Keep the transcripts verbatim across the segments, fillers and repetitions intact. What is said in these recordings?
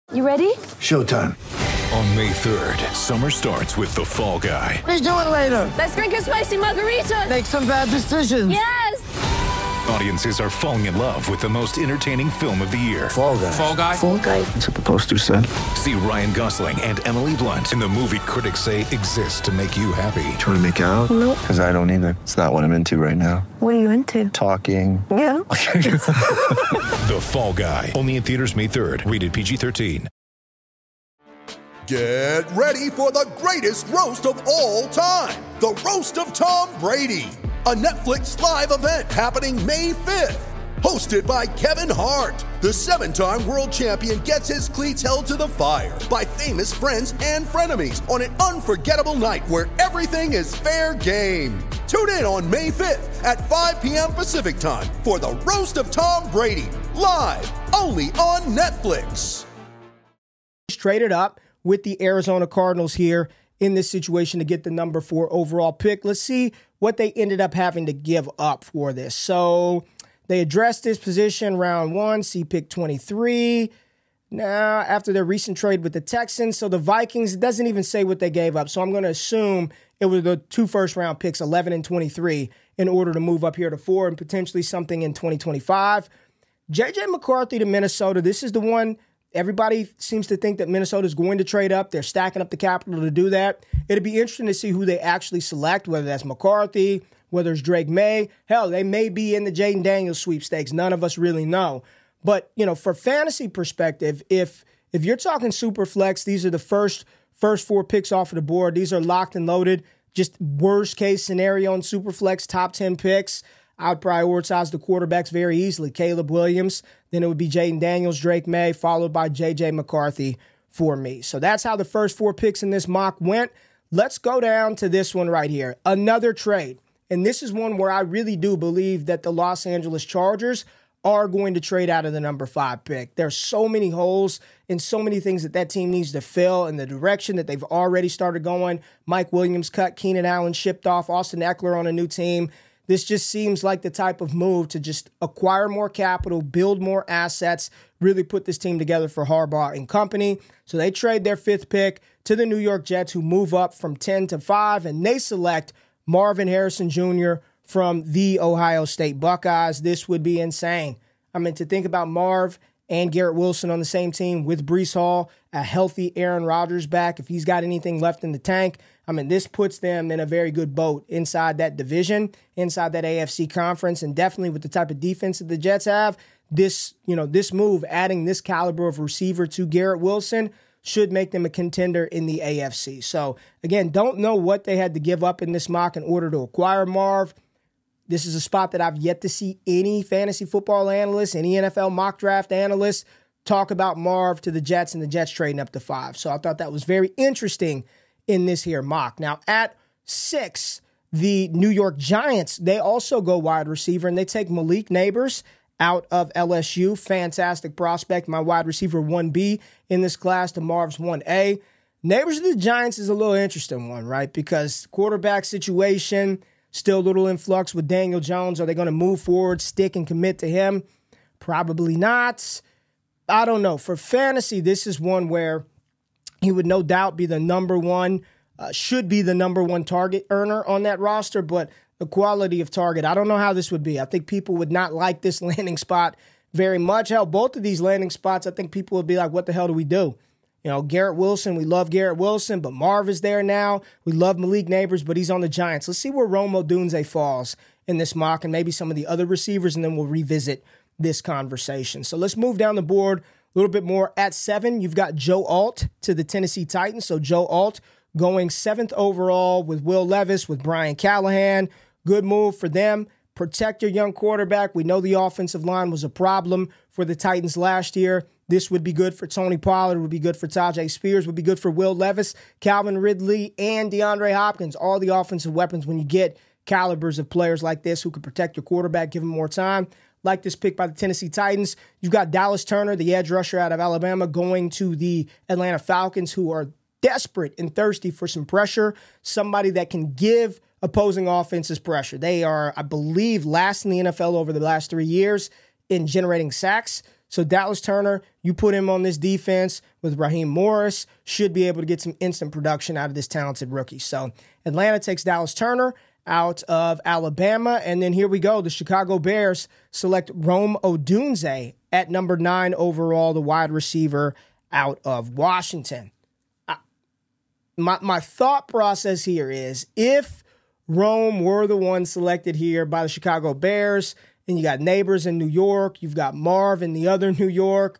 You ready? Showtime. On May third, summer starts with The Fall Guy. Let's do it later. Let's drink a spicy margarita. Make some bad decisions. Yes! Audiences are falling in love with the most entertaining film of the year. Fall Guy. Fall Guy? Fall Guy. That's what the poster said. See Ryan Gosling and Emily Blunt in the movie critics say exists to make you happy. Trying to make it out? Nope. Because I don't either. It's not what I'm into right now. What are you into? Talking. Yeah. The Fall Guy. Only in theaters May third. Rated P G thirteen. Get ready for the greatest roast of all time. The Roast of Tom Brady. A Netflix live event happening May fifth. Hosted by Kevin Hart. The seven-time world champion gets his cleats held to the fire by famous friends and frenemies on an unforgettable night where everything is fair game. Tune in on May fifth at five p.m. Pacific time for the Roast of Tom Brady. Live only on Netflix. Traded up with the Arizona Cardinals here in this situation to get the number four overall pick. Let's see what they ended up having to give up for this. So they addressed this position round one, see pick twenty-three. Now, after their recent trade with the Texans, so the Vikings, it doesn't even say what they gave up. So I'm going to assume it was the two first-round picks, eleven and twenty-three, in order to move up here to four and potentially something in twenty twenty-five. J J McCarthy to Minnesota. This is the one. Everybody seems to think that Minnesota is going to trade up. They're stacking up the capital to do that. It'd be interesting to see who they actually select, whether that's McCarthy, whether it's Drake May. Hell, they may be in the Jaden Daniels sweepstakes. None of us really know. But, you know, for fantasy perspective, if if you're talking super flex, these are the first first four picks off of the board. These are locked and loaded. Just worst case scenario in super flex, top ten picks. I would prioritize the quarterbacks very easily. Caleb Williams, then it would be Jaden Daniels, Drake May, followed by J J McCarthy for me. So that's how the first four picks in this mock went. Let's go down to this one right here. Another trade. And this is one where I really do believe that the Los Angeles Chargers are going to trade out of the number five pick. There's so many holes and so many things that that team needs to fill in the direction that they've already started going. Mike Williams cut, Keenan Allen shipped off, Austin Eckler on a new team. This just seems like the type of move to just acquire more capital, build more assets, really put this team together for Harbaugh and company. So they trade their fifth pick to the New York Jets, who move up from ten to five, and they select Marvin Harrison Junior from the Ohio State Buckeyes. This would be insane. I mean, to think about Marv and Garrett Wilson on the same team with Breece Hall, a healthy Aaron Rodgers back, if he's got anything left in the tank, I mean, this puts them in a very good boat inside that division, inside that A F C conference, and definitely with the type of defense that the Jets have, this, you know, this move, adding this caliber of receiver to Garrett Wilson, should make them a contender in the A F C. So, again, don't know what they had to give up in this mock in order to acquire Marv. This is a spot that I've yet to see any fantasy football analyst, any N F L mock draft analyst talk about Marv to the Jets and the Jets trading up to five. So I thought that was very interesting in this here mock. Now, at six, the New York Giants, they also go wide receiver, and they take Malik Nabers out of L S U. Fantastic prospect, my wide receiver one B in this class to Marv's one A. Nabers of the Giants is a little interesting one, right? Because quarterback situation, still a little in flux with Daniel Jones. Are they going to move forward, stick, and commit to him? Probably not. I don't know. For fantasy, this is one where he would no doubt be the number one, uh, should be the number one target earner on that roster, but the quality of target, I don't know how this would be. I think people would not like this landing spot very much. Hell, both of these landing spots, I think people would be like, what the hell do we do? You know, Garrett Wilson, we love Garrett Wilson, but Marv is there now. We love Malik Nabers, but he's on the Giants. Let's see where Rome Odunze falls in this mock and maybe some of the other receivers, and then we'll revisit this conversation. So let's move down the board a little bit more. At seven, you've got Joe Alt to the Tennessee Titans. So Joe Alt going seventh overall with Will Levis, with Brian Callahan. Good move for them. Protect your young quarterback. We know the offensive line was a problem for the Titans last year. This would be good for Tony Pollard, would be good for Tajay Spears, would be good for Will Levis, Calvin Ridley, and DeAndre Hopkins. All the offensive weapons when you get calibers of players like this who can protect your quarterback, give him more time. Like this pick by the Tennessee Titans. You've got Dallas Turner, the edge rusher out of Alabama, going to the Atlanta Falcons, who are desperate and thirsty for some pressure, somebody that can give opposing offenses pressure. They are, I believe, last in the N F L over the last three years in generating sacks. So Dallas Turner, you put him on this defense with Raheem Morris, should be able to get some instant production out of this talented rookie. So Atlanta takes Dallas Turner out of Alabama. And then here we go. The Chicago Bears select Rome Odunze at number nine overall, the wide receiver out of Washington. I, my, my thought process here is if Rome were the one selected here by the Chicago Bears, and you got Neighbors in New York, you've got Marv in the other New York,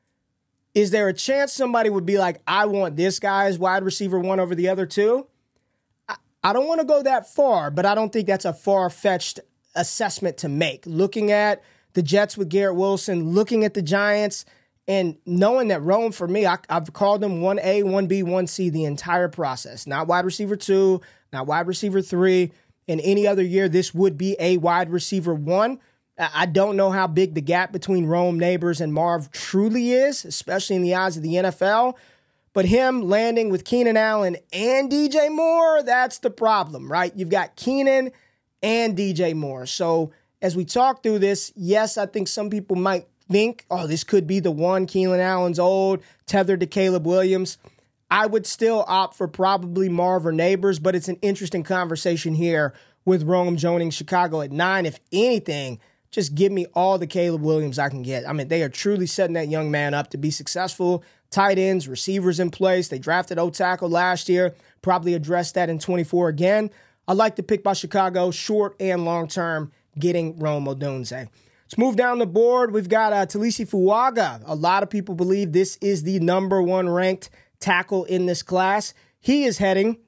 is there a chance somebody would be like, I want this guy as wide receiver one over the other two? I, I don't want to go that far, but I don't think that's a far-fetched assessment to make. Looking at the Jets with Garrett Wilson, looking at the Giants, and knowing that Rome, for me, I, I've called them one A, one B, one C the entire process. Not wide receiver two, not wide receiver three. In any other year, this would be a wide receiver one. I don't know how big the gap between Rome, Neighbors, and Marv truly is, especially in the eyes of the N F L. But him landing with Keenan Allen and D J Moore, that's the problem, right? You've got Keenan and D J Moore. So as we talk through this, yes, I think some people might think, oh, this could be the one. Keenan Allen's old, tethered to Caleb Williams. I would still opt for probably Marv or Neighbors, but it's an interesting conversation here with Rome joining Chicago at nine. If anything, just give me all the Caleb Williams I can get. I mean, they are truly setting that young man up to be successful. Tight ends, receivers in place. They drafted O-tackle last year. Probably addressed that in twenty-four again. I like the pick by Chicago, short and long term, getting Rome Odunze. Let's move down the board. We've got uh, Talisi Fuaga. A lot of people believe this is the number one ranked tackle in this class. He is heading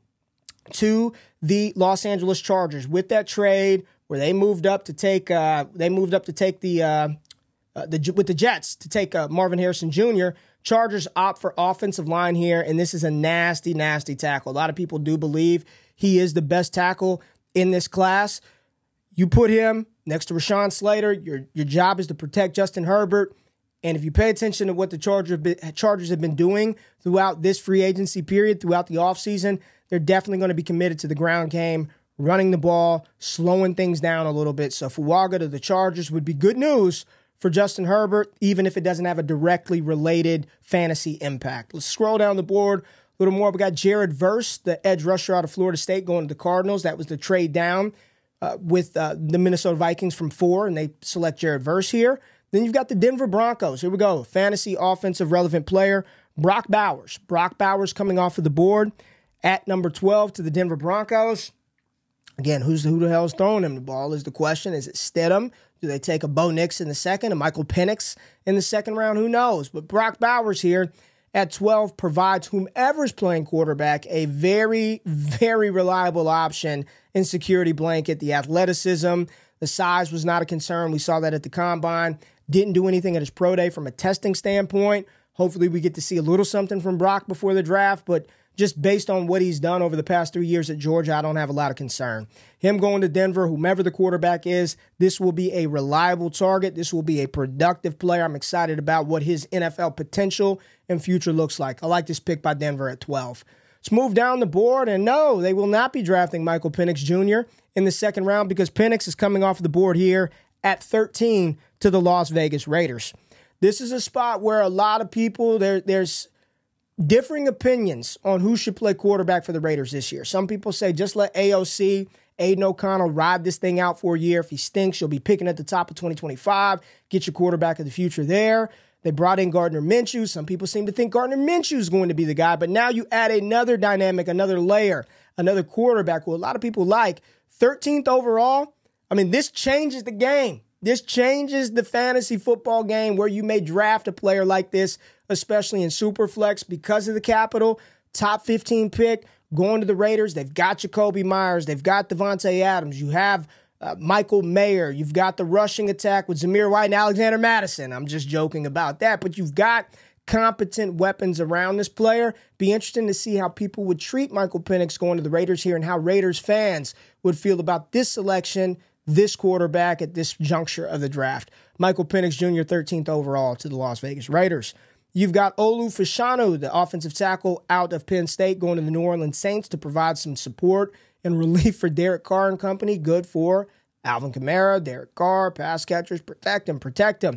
to the Los Angeles Chargers with that trade where they moved up to take uh, they moved up to take the uh, uh, the with the Jets to take uh, Marvin Harrison Junior Chargers opt for offensive line here, and this is a nasty, nasty tackle. A lot of people do believe he is the best tackle in this class. You put him next to Rashawn Slater. Your your job is to protect Justin Herbert. And if you pay attention to what the Chargers have been, Chargers have been doing throughout this free agency period, throughout the offseason, they're definitely going to be committed to the ground game, running the ball, slowing things down a little bit. So Fuaga to the Chargers would be good news for Justin Herbert, even if it doesn't have a directly related fantasy impact. Let's scroll down the board a little more. We got Jared Verse, the edge rusher out of Florida State, going to the Cardinals. That was the trade down uh, with uh, the Minnesota Vikings from four, and they select Jared Verse here. Then you've got the Denver Broncos. Here we go. Fantasy offensive relevant player, Brock Bowers. Brock Bowers coming off of the board at number twelve to the Denver Broncos. Again, who's who the hell's throwing him the ball is the question. Is it Stidham? Do they take a Bo Nix in the second, a Michael Penix in the second round? Who knows? But Brock Bowers here at twelve provides whomever's playing quarterback a very, very reliable option in security blanket. The athleticism, the size was not a concern. We saw that at the Combine. Didn't do anything at his pro day from a testing standpoint. Hopefully we get to see a little something from Brock before the draft, but just based on what he's done over the past three years at Georgia, I don't have a lot of concern. Him going to Denver, whomever the quarterback is, this will be a reliable target. This will be a productive player. I'm excited about what his N F L potential and future looks like. I like this pick by Denver at twelve. Let's move down the board, and no, they will not be drafting Michael Penix Junior in the second round because Penix is coming off the board here at thirteen to the Las Vegas Raiders. This is a spot where a lot of people, there, there's differing opinions on who should play quarterback for the Raiders this year. Some people say just let A O C, Aiden O'Connell, ride this thing out for a year. If he stinks, you'll be picking at the top of twenty twenty-five. Get your quarterback of the future there. They brought in Gardner Minshew. Some people seem to think Gardner Minshew is going to be the guy, but now you add another dynamic, another layer, another quarterback who a lot of people like. thirteenth overall, I mean, this changes the game. This changes the fantasy football game where you may draft a player like this, especially in Superflex because of the capital. Top fifteen pick, going to the Raiders. They've got Jacoby Myers. They've got Devontae Adams. You have uh, Michael Mayer. You've got the rushing attack with Zamir White and Alexander Madison. I'm just joking about that. But you've got competent weapons around this player. Be interesting to see how people would treat Michael Penix going to the Raiders here and how Raiders fans would feel about this selection, this quarterback at this juncture of the draft. Michael Penix Junior, thirteenth overall to the Las Vegas Raiders. You've got Olu Fashanu, the offensive tackle out of Penn State, going to the New Orleans Saints to provide some support and relief for Derek Carr and company. Good for Alvin Kamara, Derek Carr, pass catchers, protect him, protect him.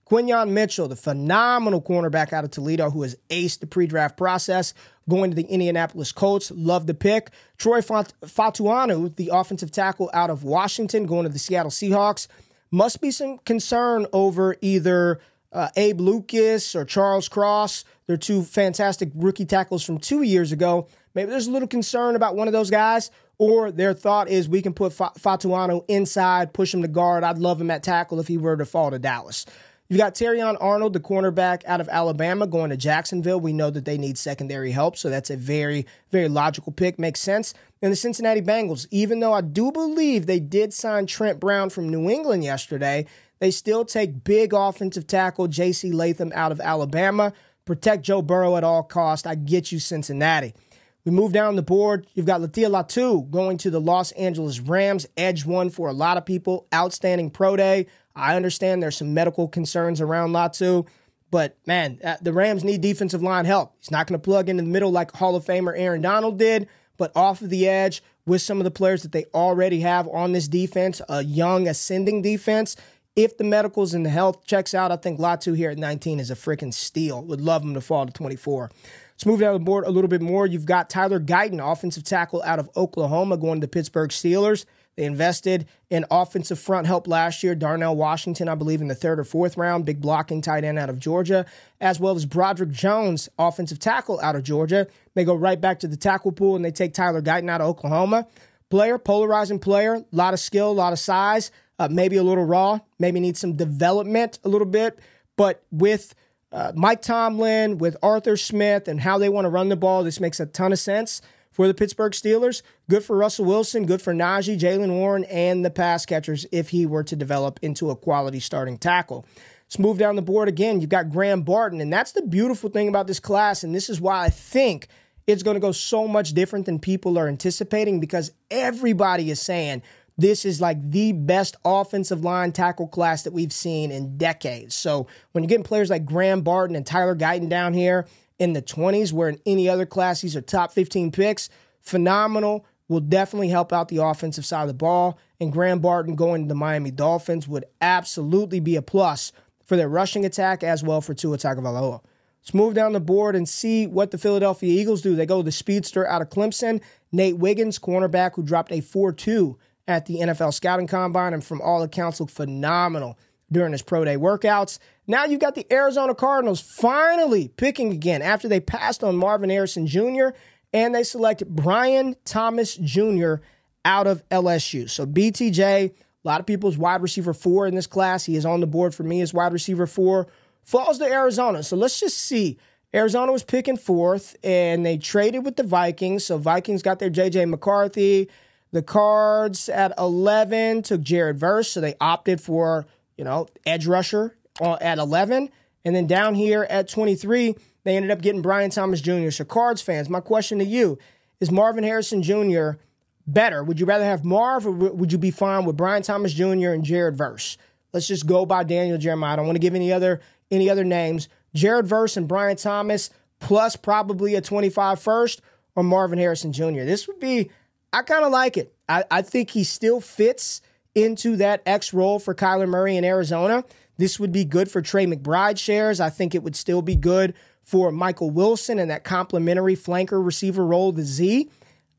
Quinyon Mitchell, the phenomenal cornerback out of Toledo who has aced the pre-draft process, going to the Indianapolis Colts. Love the pick. Troy Fat- Fatuanu, the offensive tackle out of Washington, going to the Seattle Seahawks. Must be some concern over either uh, Abe Lucas or Charles Cross. They're two fantastic rookie tackles from two years ago. Maybe there's a little concern about one of those guys, or their thought is we can put Fa- Fatuanu inside, push him to guard. I'd love him at tackle if he were to fall to Dallas. You've got Terrion Arnold, the cornerback out of Alabama, going to Jacksonville. We know that they need secondary help, so that's a very, very logical pick. Makes sense. And the Cincinnati Bengals, even though I do believe they did sign Trent Brown from New England yesterday, they still take big offensive tackle J C Latham out of Alabama. Protect Joe Burrow at all costs. I get you, Cincinnati. We move down the board. You've got Latia Latu going to the Los Angeles Rams. Edge one for a lot of people. Outstanding pro day. I understand there's some medical concerns around Latu, but man, the Rams need defensive line help. He's not going to plug into the middle like Hall of Famer Aaron Donald did, but off of the edge with some of the players that they already have on this defense, a young ascending defense. If the medicals and the health checks out, I think Latu here at nineteen is a freaking steal. Would love him to fall to twenty-four. Let's move down the board a little bit more. You've got Tyler Guyton, offensive tackle out of Oklahoma, going to the Pittsburgh Steelers. They invested in offensive front help last year. Darnell Washington, I believe, in the third or fourth round. Big blocking tight end out of Georgia, as well as Broderick Jones, offensive tackle out of Georgia. They go right back to the tackle pool, and they take Tyler Guyton out of Oklahoma. Player, polarizing player, a lot of skill, a lot of size, uh, maybe a little raw, maybe needs some development a little bit. But with uh, Mike Tomlin, with Arthur Smith, and how they want to run the ball, this makes a ton of sense for the Pittsburgh Steelers. Good for Russell Wilson, good for Najee, Jaylen Warren, and the pass catchers if he were to develop into a quality starting tackle. Let's move down the board again. You've got Graham Barton, and that's the beautiful thing about this class, and this is why I think it's going to go so much different than people are anticipating, because everybody is saying this is like the best offensive line tackle class that we've seen in decades. So when you're getting players like Graham Barton and Tyler Guyton down here in the twenties, where in any other class these are top fifteen picks, phenomenal, will definitely help out the offensive side of the ball. And Graham Barton going to the Miami Dolphins would absolutely be a plus for their rushing attack as well for Tua Tagovailoa. Let's move down the board and see what the Philadelphia Eagles do. They go to the speedster out of Clemson, Nate Wiggins, cornerback who dropped a four two at the N F L Scouting Combine and from all accounts looked phenomenal during his pro day workouts. Now you've got the Arizona Cardinals finally picking again after they passed on Marvin Harrison Junior and they selected Brian Thomas Junior out of L S U. So B T J, a lot of people's wide receiver four in this class. He is on the board for me as wide receiver four. Falls to Arizona. So let's just see. Arizona was picking fourth, and they traded with the Vikings. So Vikings got their J J McCarthy. The Cards at eleven took Jared Verse, so they opted for, you know, edge rusher at eleven. And then down here at twenty-three, they ended up getting Brian Thomas Junior So Cards fans, my question to you, is Marvin Harrison Junior better? Would you rather have Marv, or would you be fine with Brian Thomas Junior and Jared Verse? Let's just go by Daniel Jeremiah. I don't want to give any other any other names. Jared Verse and Brian Thomas plus probably a twenty-five first, or Marvin Harrison Junior This would be, I kind of like it. I, I think he still fits into that X role for Kyler Murray in Arizona. This would be good for Trey McBride shares. I think it would still be good for Michael Wilson and that complementary flanker receiver role, the Z.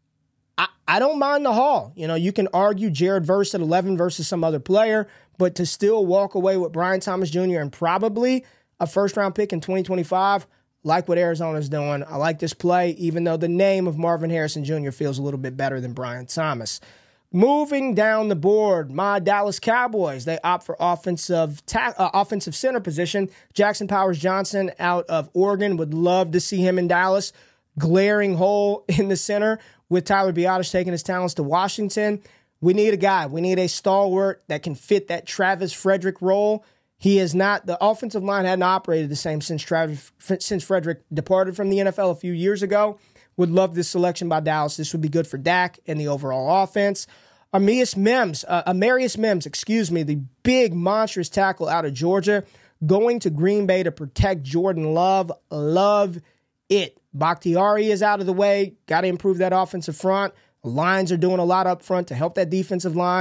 I, I don't mind the haul. You know, you can argue Jared Verse at eleven versus some other player, but to still walk away with Brian Thomas Junior and probably a first-round pick in twenty twenty-five, like what Arizona's doing. I like this play, even though the name of Marvin Harrison Junior feels a little bit better than Brian Thomas. Moving down the board, my Dallas Cowboys, they opt for offensive ta- uh, offensive center position. Jackson Powers Johnson out of Oregon, would love to see him in Dallas. Glaring hole in the center with Tyler Biadasz taking his talents to Washington. We need a guy. We need a stalwart that can fit that Travis Frederick role. He is not, the offensive line hadn't operated the same since Travis, since Frederick departed from the N F L a few years ago. Would love this selection by Dallas. This would be good for Dak and the overall offense. Amarius Mims, uh, Amarius Mims, excuse me, the big monstrous tackle out of Georgia, going to Green Bay to protect Jordan Love. Love it. Bakhtiari is out of the way. Got to improve that offensive front. The lines are doing a lot up front to help that defensive line. The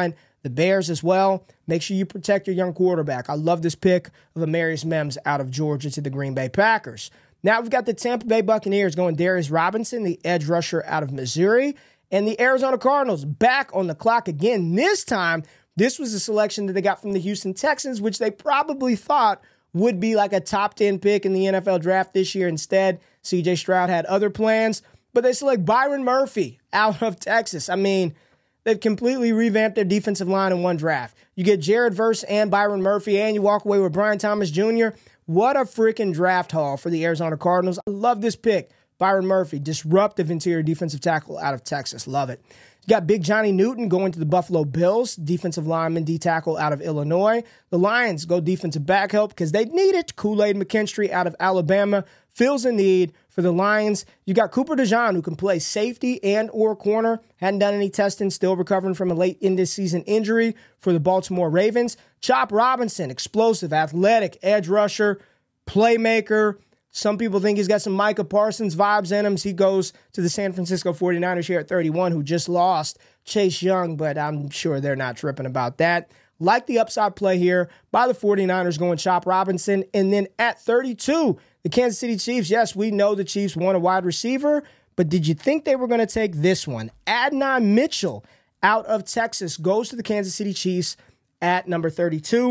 the Bears as well. Make sure you protect your young quarterback. I love this pick of Amarius Mims out of Georgia to the Green Bay Packers. Now we've got the Tampa Bay Buccaneers going Darius Robinson, the edge rusher out of Missouri, and the Arizona Cardinals back on the clock again. This time, this was a selection that they got from the Houston Texans, which they probably thought would be like a top ten pick in the N F L draft this year. Instead, C J Stroud had other plans, but they select Byron Murphy out of Texas. I mean, they've completely revamped their defensive line in one draft. You get Jared Verse and Byron Murphy, and you walk away with Brian Thomas Junior What a freaking draft haul for the Arizona Cardinals. I love this pick. Byron Murphy, disruptive interior defensive tackle out of Texas. Love it. You got Big Johnny Newton going to the Buffalo Bills, defensive lineman, D-tackle out of Illinois. The Lions go defensive back help because they need it. Kool-Aid McKinstry out of Alabama fills a need for the Lions. You got Cooper DeJean, who can play safety and or corner. Hadn't done any testing, still recovering from a late in this season injury for the Baltimore Ravens. Chop Robinson, explosive, athletic, edge rusher, playmaker. Some people think he's got some Micah Parsons vibes in him. He goes to the San Francisco forty-niners here at thirty-one, who just lost Chase Young, but I'm sure they're not tripping about that. Like the upside play here by the forty-niners going Chop Robinson. And then at thirty-two, the Kansas City Chiefs. Yes, we know the Chiefs want a wide receiver, but did you think they were going to take this one? Adnan Mitchell out of Texas goes to the Kansas City Chiefs at number thirty-two.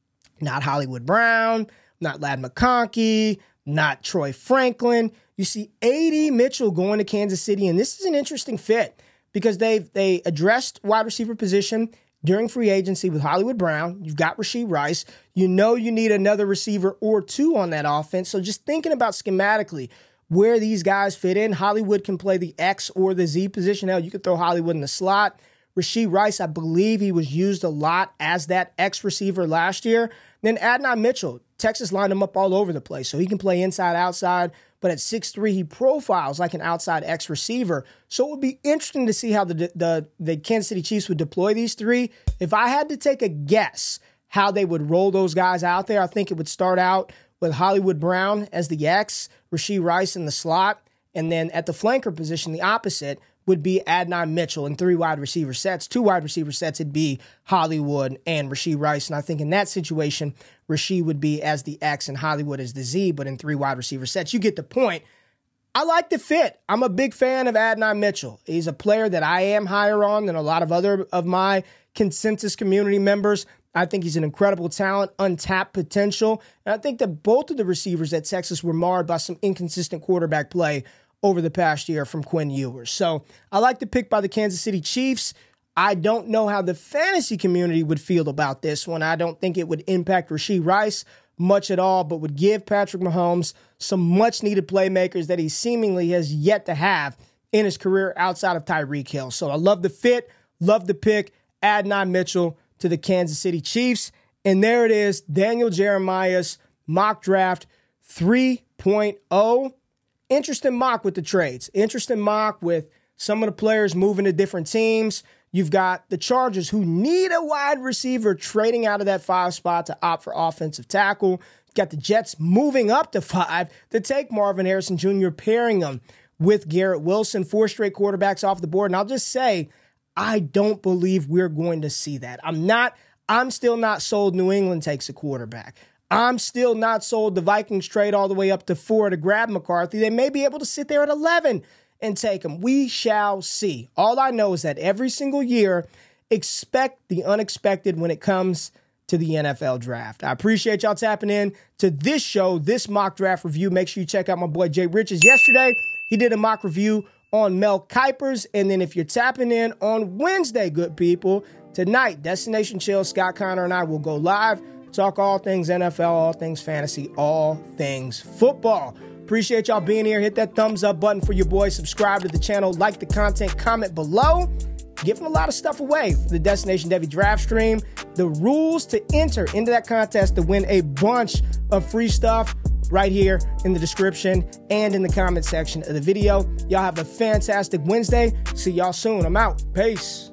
Not Hollywood Brown, not Ladd McConkey, not Troy Franklin. You see A D Mitchell going to Kansas City, and this is an interesting fit because they've they addressed wide receiver position during free agency with Hollywood Brown. You've got Rashee Rice. You know you need another receiver or two on that offense. So just thinking about schematically where these guys fit in, Hollywood can play the X or the Z position. Hell, you could throw Hollywood in the slot. Rashee Rice, I believe he was used a lot as that X receiver last year. Then Adnan Mitchell, Texas lined him up all over the place, so he can play inside, outside, but at six three, he profiles like an outside X receiver. So it would be interesting to see how the, the, the Kansas City Chiefs would deploy these three. If I had to take a guess how they would roll those guys out there, I think it would start out with Hollywood Brown as the X, Rashee Rice in the slot, and then at the flanker position, the opposite would be Adnan Mitchell in three wide receiver sets. Two wide receiver sets, it'd be Hollywood and Rashee Rice. And I think in that situation, Rashee would be as the X and Hollywood as the Z, but in three wide receiver sets. You get the point. I like the fit. I'm a big fan of Adnan Mitchell. He's a player that I am higher on than a lot of other of my consensus community members. I think he's an incredible talent, untapped potential. And I think that both of the receivers at Texas were marred by some inconsistent quarterback play over the past year from Quinn Ewers. So I like the pick by the Kansas City Chiefs. I don't know how the fantasy community would feel about this one. I don't think it would impact Rashee Rice much at all, but would give Patrick Mahomes some much-needed playmakers that he seemingly has yet to have in his career outside of Tyreek Hill. So I love the fit, love the pick, Adnan Mitchell to the Kansas City Chiefs. And there it is, Daniel Jeremiah's mock draft three point oh. Interesting mock with the trades. Interesting mock with some of the players moving to different teams. You've got the Chargers, who need a wide receiver, trading out of that five spot to opt for offensive tackle. You've got the Jets moving up to five to take Marvin Harrison Junior, pairing them with Garrett Wilson. Four straight quarterbacks off the board. And I'll just say, I don't believe we're going to see that. I'm not, I'm still not sold New England takes a quarterback. I'm still not sold the Vikings trade all the way up to four to grab McCarthy. They may be able to sit there at eleven and take him. We shall see. All I know is that every single year, expect the unexpected when it comes to the N F L draft. I appreciate y'all tapping in to this show, this mock draft review. Make sure you check out my boy Jay Riches. Yesterday, he did a mock review on Mel Kiper's. And then if you're tapping in on Wednesday, good people, tonight, Destination Chill, Scott Connor and I will go live. Talk all things N F L, all things fantasy, all things football. Appreciate y'all being here. Hit that thumbs up button for your boy. Subscribe to the channel. Like the content. Comment below. Giving a lot of stuff away for the Destination Devy draft stream. The rules to enter into that contest to win a bunch of free stuff right here in the description and in the comment section of the video. Y'all have a fantastic Wednesday. See y'all soon. I'm out. Peace.